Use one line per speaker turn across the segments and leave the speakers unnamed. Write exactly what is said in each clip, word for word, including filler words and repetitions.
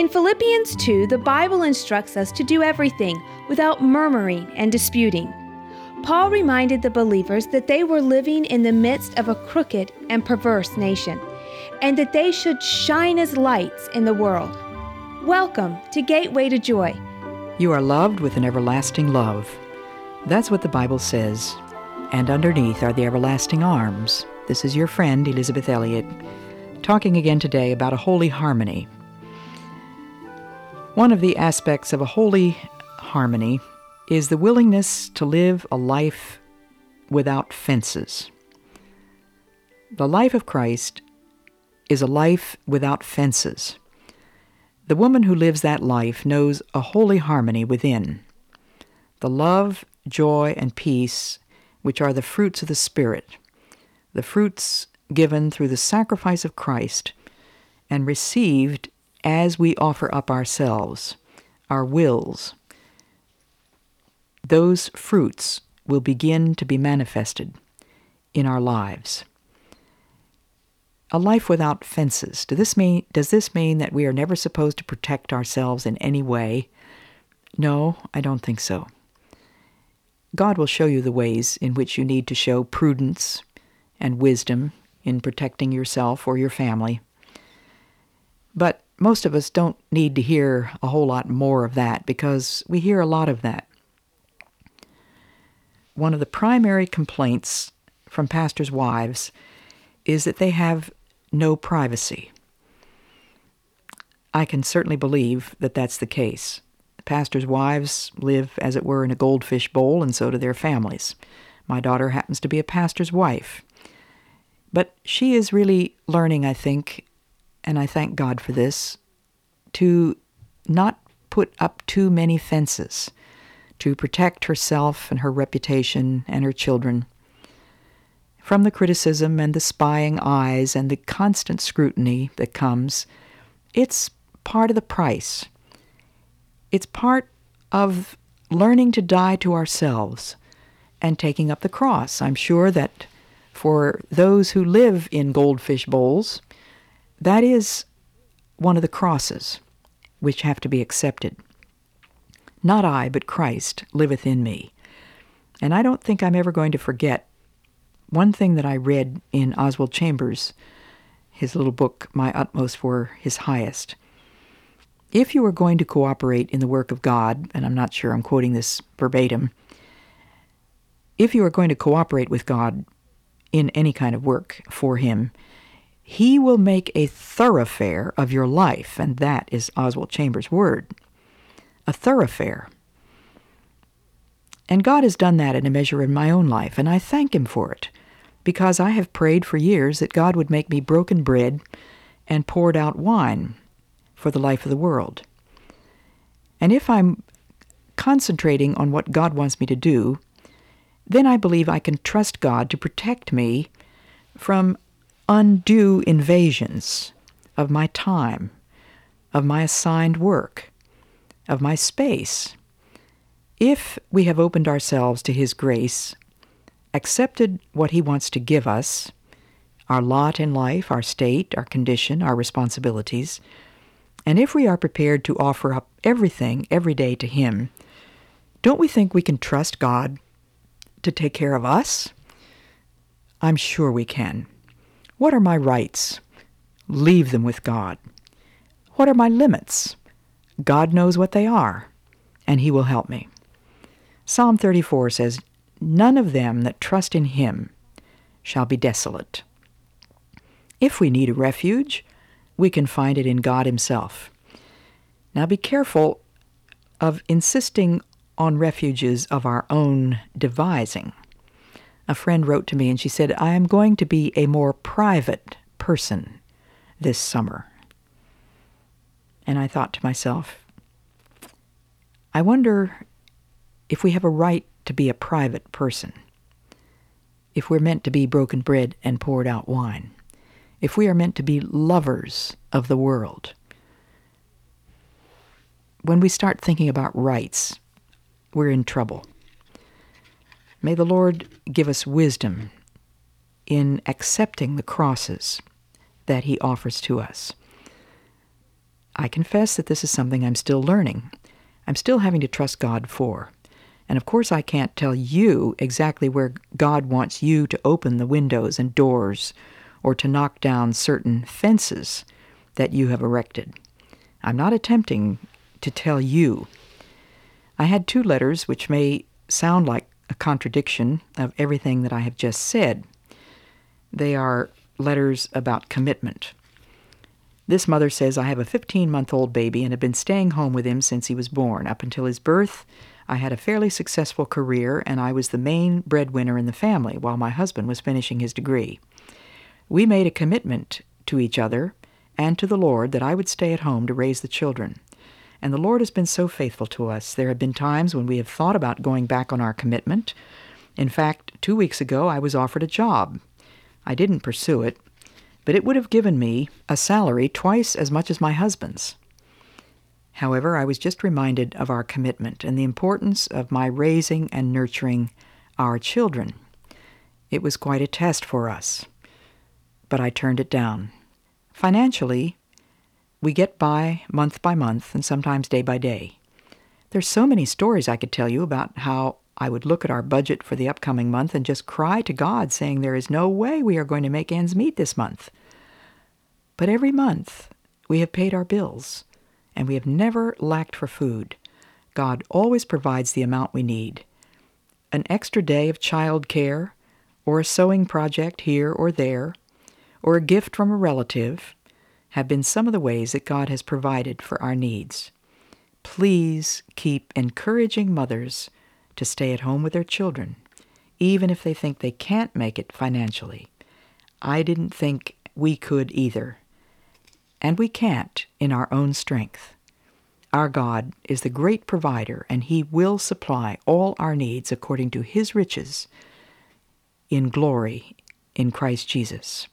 In Philippians two, the Bible instructs us to do everything without murmuring and disputing. Paul reminded the believers that they were living in the midst of a crooked and perverse nation, and that they should shine as lights in the world. Welcome to Gateway to Joy.
You are loved with an everlasting love. That's what the Bible says. And underneath are the everlasting arms. This is your friend, Elizabeth Elliot, talking again today about a holy harmony. One of the aspects of a holy harmony is the willingness to live a life without fences. The life of Christ is a life without fences. The woman who lives that life knows a holy harmony within. The love, joy, and peace, which are the fruits of the Spirit, the fruits given through the sacrifice of Christ and received as we offer up ourselves, our wills, those fruits will begin to be manifested in our lives. A life without fences. Does this mean, does this mean that we are never supposed to protect ourselves in any way? No, I don't think so. God will show you the ways in which you need to show prudence and wisdom in protecting yourself or your family. But most of us don't need to hear a whole lot more of that because we hear a lot of that. One of the primary complaints from pastors' wives is that they have no privacy. I can certainly believe that that's the case. Pastors' wives live, as it were, in a goldfish bowl, and so do their families. My daughter happens to be a pastor's wife. But she is really learning, I think, and I thank God for this, to not put up too many fences, to protect herself and her reputation and her children from the criticism and the spying eyes and the constant scrutiny that comes. It's part of the price. It's part of learning to die to ourselves and taking up the cross. I'm sure that for those who live in goldfish bowls, that is one of the crosses which have to be accepted. Not I, but Christ liveth in me. And I don't think I'm ever going to forget one thing that I read in Oswald Chambers, his little book, My Utmost for His Highest. If you are going to cooperate in the work of God, and I'm not sure I'm quoting this verbatim, if you are going to cooperate with God in any kind of work for Him, He will make a thoroughfare of your life, and that is Oswald Chambers' word. A thoroughfare. And God has done that in a measure in my own life, and I thank Him for it, because I have prayed for years that God would make me broken bread and poured out wine for the life of the world. And if I'm concentrating on what God wants me to do, then I believe I can trust God to protect me from undue invasions of my time, of my assigned work, of my space. If we have opened ourselves to His grace, accepted what He wants to give us, our lot in life, our state, our condition, our responsibilities, and if we are prepared to offer up everything every day to Him, don't we think we can trust God to take care of us? I'm sure we can. What are my rights? Leave them with God. What are my limits? God knows what they are, and He will help me. Psalm thirty-four says, "None of them that trust in Him shall be desolate." If we need a refuge, we can find it in God Himself. Now be careful of insisting on refuges of our own devising. A friend wrote to me and she said, "I am going to be a more private person this summer." And I thought to myself, I wonder if we have a right to be a private person, if we're meant to be broken bread and poured out wine, if we are meant to be lovers of the world. When we start thinking about rights, we're in trouble. May the Lord give us wisdom in accepting the crosses that He offers to us. I confess that this is something I'm still learning. I'm still having to trust God for. And of course I can't tell you exactly where God wants you to open the windows and doors or to knock down certain fences that you have erected. I'm not attempting to tell you. I had two letters which may sound like a contradiction of everything that I have just said. They are letters about commitment. This mother says, I have a fifteen-month-old baby and have been staying home with him since he was born. Up until his birth, I had a fairly successful career, and I was the main breadwinner in the family while my husband was finishing his degree. We made a commitment to each other and to the Lord that I would stay at home to raise the children. And the Lord has been so faithful to us. There have been times when we have thought about going back on our commitment. In fact, two weeks ago, I was offered a job. I didn't pursue it, but it would have given me a salary twice as much as my husband's. However, I was just reminded of our commitment and the importance of my raising and nurturing our children. It was quite a test for us, but I turned it down. Financially, we get by month by month and sometimes day by day. There's so many stories I could tell you about how I would look at our budget for the upcoming month and just cry to God, saying there is no way we are going to make ends meet this month. But every month we have paid our bills, and we have never lacked for food. God always provides the amount we need. An extra day of child care, or a sewing project here or there, or a gift from a relative, have been some of the ways that God has provided for our needs. Please keep encouraging mothers to stay at home with their children, even if they think they can't make it financially. I didn't think we could either. And we can't in our own strength. Our God is the great provider, and He will supply all our needs according to His riches in glory in Christ Jesus.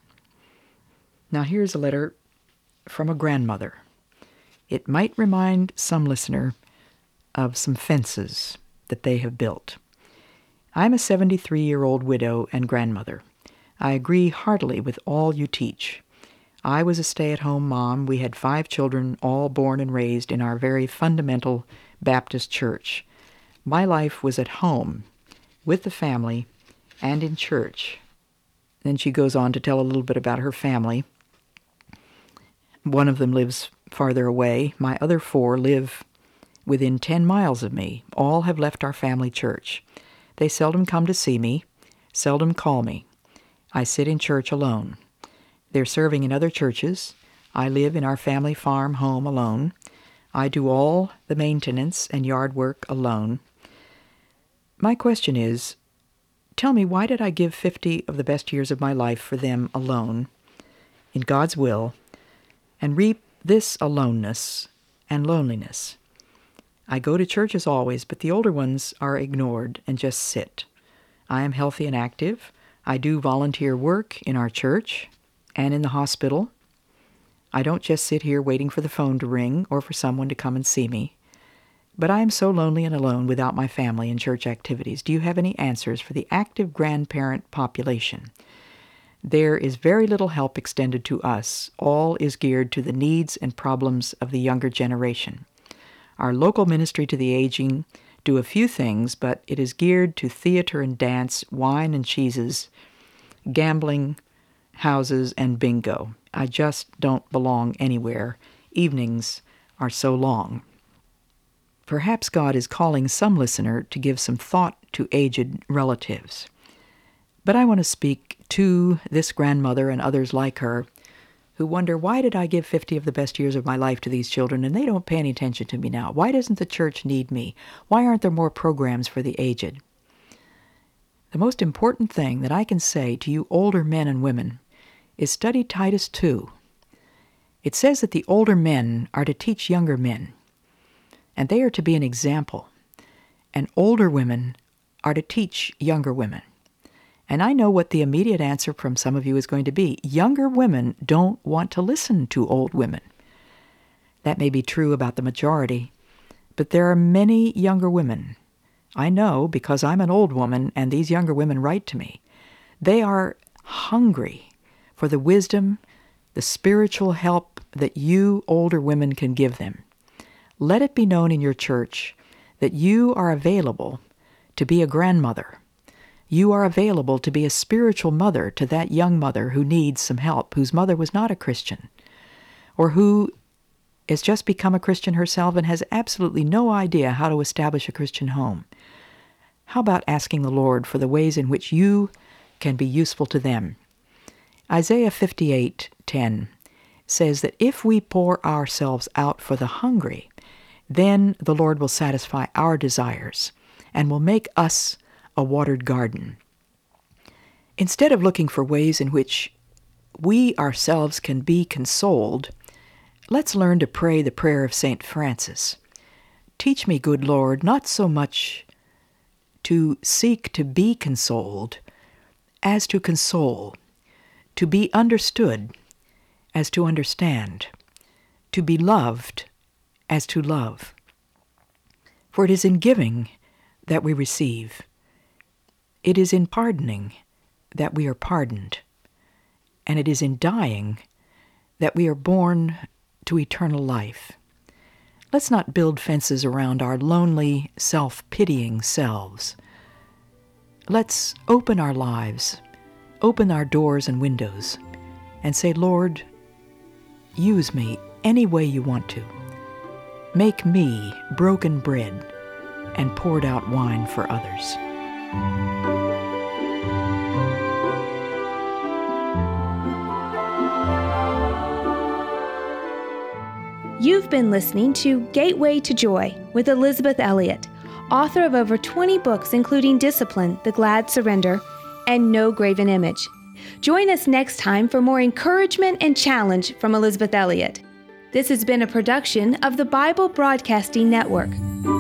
Now here's a letter from a grandmother. It might remind some listener of some fences that they have built. I'm a seventy-three-year-old widow and grandmother. I agree heartily with all you teach. I was a stay-at-home mom. We had five children, all born and raised in our very fundamental Baptist church. My life was at home, with the family, and in church. Then she goes on to tell a little bit about her family. One of them lives farther away. My other four live within ten miles of me. All have left our family church. They seldom come to see me, seldom call me. I sit in church alone. They're serving in other churches. I live in our family farm home alone. I do all the maintenance and yard work alone. My question is, tell me, why did I give fifty of the best years of my life for them alone, in God's will, and reap this aloneness and loneliness? I go to church as always, but the older ones are ignored and just sit. I am healthy and active. I do volunteer work in our church and in the hospital. I don't just sit here waiting for the phone to ring or for someone to come and see me. But I am so lonely and alone without my family and church activities. Do you have any answers for the active grandparent population? There is very little help extended to us. All is geared to the needs and problems of the younger generation. Our local ministry to the aging do a few things, but it is geared to theater and dance, wine and cheeses, gambling, houses, and bingo. I just don't belong anywhere. Evenings are so long. Perhaps God is calling some listener to give some thought to aged relatives. But I want to speak to this grandmother and others like her who wonder, why did I give fifty of the best years of my life to these children and they don't pay any attention to me now? Why doesn't the church need me? Why aren't there more programs for the aged? The most important thing that I can say to you older men and women is study Titus two. It says that the older men are to teach younger men, and they are to be an example. And older women are to teach younger women. And I know what the immediate answer from some of you is going to be. Younger women don't want to listen to old women. That may be true about the majority, but there are many younger women. I know because I'm an old woman and these younger women write to me. They are hungry for the wisdom, the spiritual help, that you older women can give them. Let it be known in your church that you are available to be a grandmother. You are available to be a spiritual mother to that young mother who needs some help, whose mother was not a Christian, or who has just become a Christian herself and has absolutely no idea how to establish a Christian home. How about asking the Lord for the ways in which you can be useful to them? Isaiah fifty-eight ten says that if we pour ourselves out for the hungry, then the Lord will satisfy our desires and will make us a watered garden. Instead of looking for ways in which we ourselves can be consoled, let's learn to pray the prayer of Saint Francis. Teach me, good Lord, not so much to seek to be consoled as to console, to be understood as to understand, to be loved as to love. For it is in giving that we receive. It is in pardoning that we are pardoned. And it is in dying that we are born to eternal life. Let's not build fences around our lonely, self-pitying selves. Let's open our lives, open our doors and windows, and say, Lord, use me any way you want to. Make me broken bread and poured out wine for others.
You've been listening to Gateway to Joy with Elisabeth Elliot, author of over twenty books including Discipline, The Glad Surrender, and No Graven Image. Join us next time for more encouragement and challenge from Elisabeth Elliot. This has been a production of the Bible Broadcasting Network.